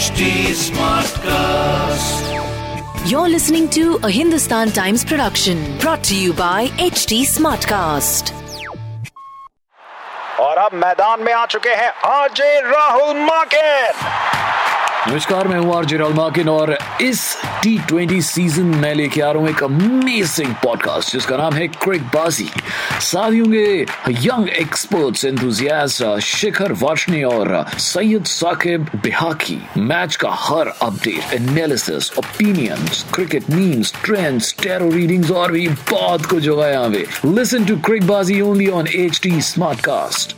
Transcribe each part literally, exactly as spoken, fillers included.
H T Smartcast. You're listening to a Hindustan Times production brought to you by H T Smartcast. और अब मैदान में आ चुके हैं आरजे राहुल माकिन। नमस्कार, मैं हूँ आरजे राहुल माकिन और इस टी ट्वेंटी सीजन में लेके आ रहा हूँ एक अमेजिंग पॉडकास्ट जिसका नाम है क्रिकबाजी। साथ ही होंगे young experts enthusiast Shikhar Varshney और सैयद साकिब बिहाकी। मैच का हर update, analysis, opinions, cricket memes, trends, tarot readings और भी बहुत कुछ होगा यहाँ पे। Listen to Cricbaazi only on H T Smartcast.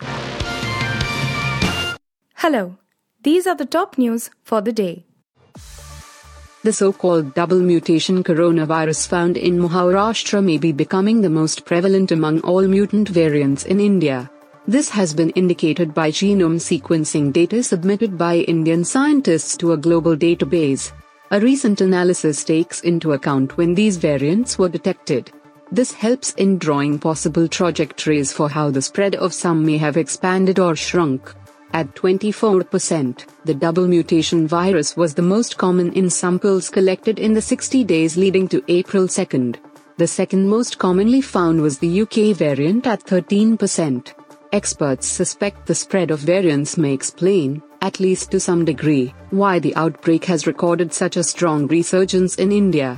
Hello. These are the top news for the day. The so-called double mutation coronavirus found in Maharashtra may be becoming the most prevalent among all mutant variants in India. This has been indicated by genome sequencing data submitted by Indian scientists to a global database. A recent analysis takes into account when these variants were detected. This helps in drawing possible trajectories for how the spread of some may have expanded or shrunk. At twenty-four percent, the double mutation virus was the most common in samples collected in the sixty days leading to April second. The second most commonly found was the U K variant at thirteen percent. Experts suspect the spread of variants may explain, at least to some degree, why the outbreak has recorded such a strong resurgence in India.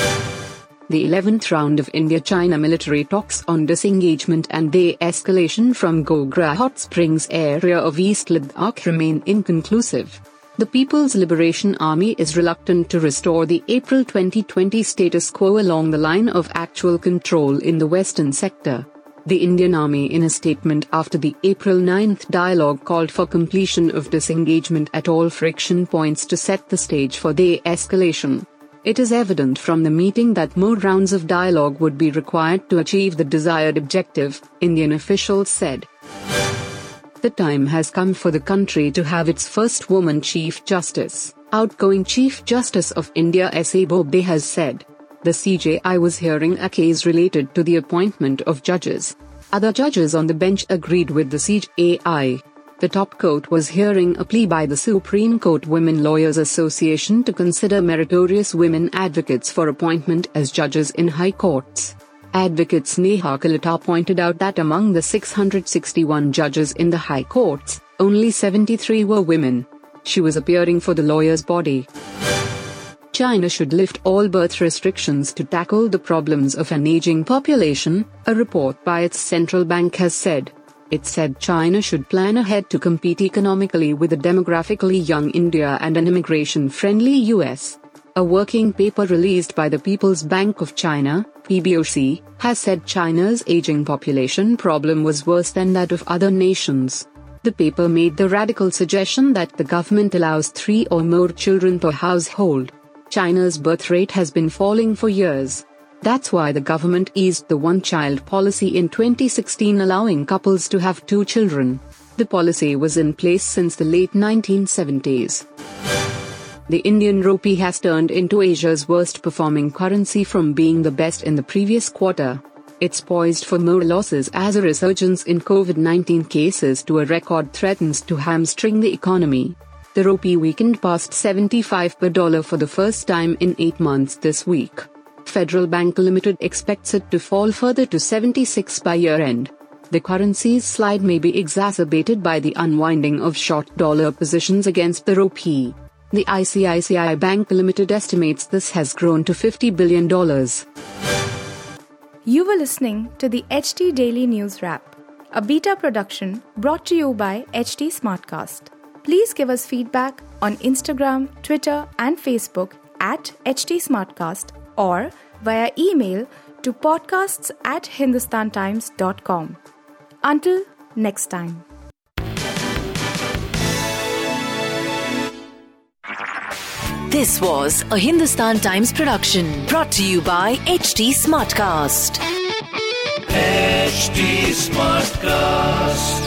The eleventh round of India-China military talks on disengagement and de-escalation from Gogra Hot Springs area of East Ladakh remain inconclusive. The People's Liberation Army is reluctant to restore the April twenty twenty status quo along the line of actual control in the western sector. The Indian Army, in a statement after the April ninth dialogue, called for completion of disengagement at all friction points to set the stage for de-escalation. It is evident from the meeting that more rounds of dialogue would be required to achieve the desired objective, Indian officials said. The time has come for the country to have its first woman Chief Justice, outgoing Chief Justice of India S A Bobde has said. The C J I was hearing a case related to the appointment of judges. Other judges on the bench agreed with the C J I. The top court was hearing a plea by the Supreme Court Women Lawyers Association to consider meritorious women advocates for appointment as judges in high courts. Advocate Sneha Kalata pointed out that among the six hundred sixty-one judges in the high courts, only seventy-three were women. She was appearing for the lawyers' body. China should lift all birth restrictions to tackle the problems of an aging population, a report by its central bank has said. It said China should plan ahead to compete economically with a demographically young India and an immigration-friendly U S. A working paper released by the People's Bank of China, P B O C, has said China's aging population problem was worse than that of other nations. The paper made the radical suggestion that the government allows three or more children per household. China's birth rate has been falling for years. That's why the government eased the one-child policy in twenty sixteen, allowing couples to have two children. The policy was in place since the late nineteen seventies. The Indian rupee has turned into Asia's worst-performing currency from being the best in the previous quarter. It's poised for more losses as a resurgence in COVID nineteen cases to a record threatens to hamstring the economy. The rupee weakened past seventy-five per dollar for the first time in eight months this week. Federal Bank Limited expects it to fall further to seventy-six by year-end. The currency's slide may be exacerbated by the unwinding of short dollar positions against the rupee. The I C I C I Bank Limited estimates this has grown to fifty billion dollars. You were listening to the H T Daily News Wrap, a beta production brought to you by H T Smartcast. Please give us feedback on Instagram, Twitter and Facebook at H T Smartcast or via email to podcasts at hindustantimes dot com. Until next time. This was a Hindustan Times production brought to you by H T Smartcast. H T Smartcast.